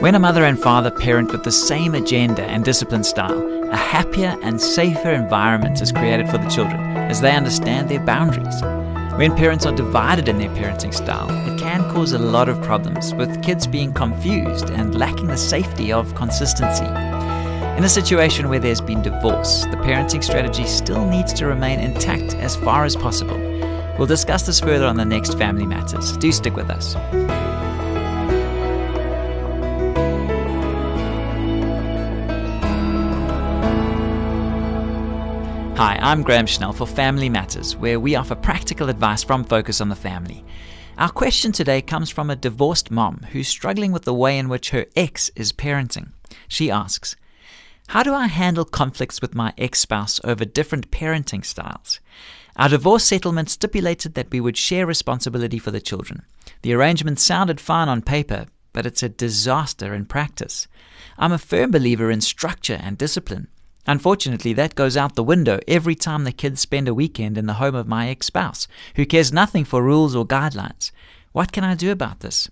When a mother and father parent with the same agenda and discipline style, a happier and safer environment is created for the children as they understand their boundaries. When parents are divided in their parenting style, it can cause a lot of problems, with kids being confused and lacking the safety of consistency. In a situation where there's been divorce, the parenting strategy still needs to remain intact as far as possible. We'll discuss this further on the next Family Matters. Do stick with us. Hi, I'm Graham Schnell for Family Matters, where we offer practical advice from Focus on the Family. Our question today comes from a divorced mom who's struggling with the way in which her ex is parenting. She asks, "How do I handle conflicts with my ex-spouse over different parenting styles? Our divorce settlement stipulated that we would share responsibility for the children. The arrangement sounded fine on paper, but it's a disaster in practice. I'm a firm believer in structure and discipline. Unfortunately, that goes out the window every time the kids spend a weekend in the home of my ex-spouse, who cares nothing for rules or guidelines. What can I do about this?"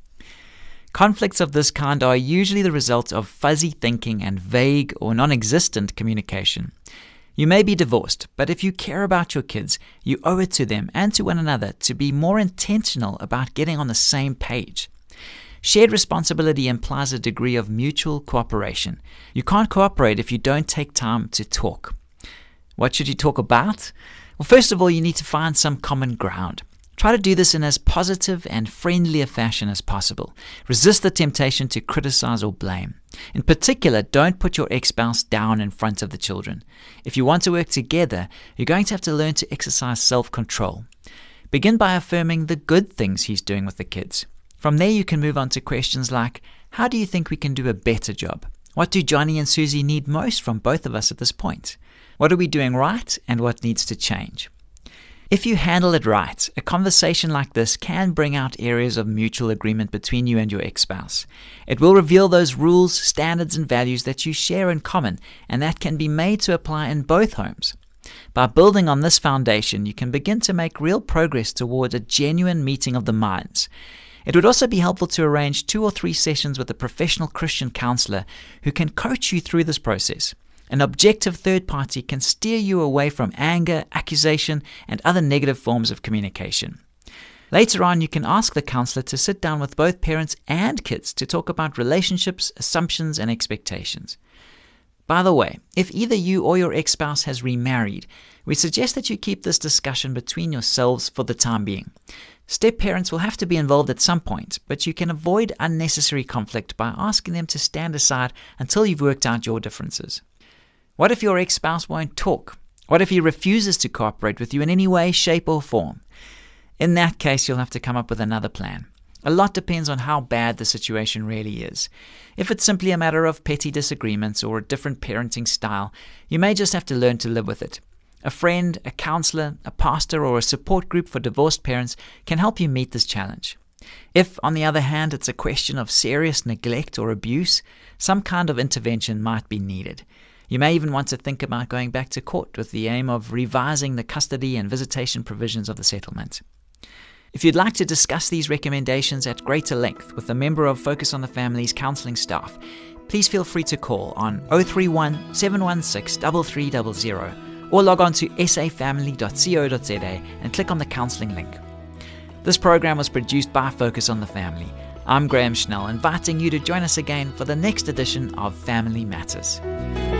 Conflicts of this kind are usually the result of fuzzy thinking and vague or non-existent communication. You may be divorced, but if you care about your kids, you owe it to them and to one another to be more intentional about getting on the same page. Shared responsibility implies a degree of mutual cooperation. You can't cooperate if you don't take time to talk. What should you talk about? Well, first of all, you need to find some common ground. Try to do this in as positive and friendly a fashion as possible. Resist the temptation to criticize or blame. In particular, don't put your ex-spouse down in front of the children. If you want to work together, you're going to have to learn to exercise self-control. Begin by affirming the good things he's doing with the kids. From there, you can move on to questions like, how do you think we can do a better job? What do Johnny and Susie need most from both of us at this point? What are we doing right and what needs to change? If you handle it right, a conversation like this can bring out areas of mutual agreement between you and your ex-spouse. It will reveal those rules, standards, and values that you share in common, and that can be made to apply in both homes. By building on this foundation, you can begin to make real progress toward a genuine meeting of the minds. It would also be helpful to arrange 2 or 3 sessions with a professional Christian counselor who can coach you through this process. An objective third party can steer you away from anger, accusation, and other negative forms of communication. Later on, you can ask the counselor to sit down with both parents and kids to talk about relationships, assumptions, and expectations. By the way, if either you or your ex-spouse has remarried, we suggest that you keep this discussion between yourselves for the time being. Step-parents will have to be involved at some point, but you can avoid unnecessary conflict by asking them to stand aside until you've worked out your differences. What if your ex-spouse won't talk? What if he refuses to cooperate with you in any way, shape, or form? In that case, you'll have to come up with another plan. A lot depends on how bad the situation really is. If it's simply a matter of petty disagreements or a different parenting style, you may just have to learn to live with it. A friend, a counselor, a pastor, or a support group for divorced parents can help you meet this challenge. If, on the other hand, it's a question of serious neglect or abuse, some kind of intervention might be needed. You may even want to think about going back to court with the aim of revising the custody and visitation provisions of the settlement. If you'd like to discuss these recommendations at greater length with a member of Focus on the Family's counselling staff, please feel free to call on 031 716 3300 or log on to safamily.co.za and click on the counselling link. This program was produced by Focus on the Family. I'm Graham Schnell, inviting you to join us again for the next edition of Family Matters.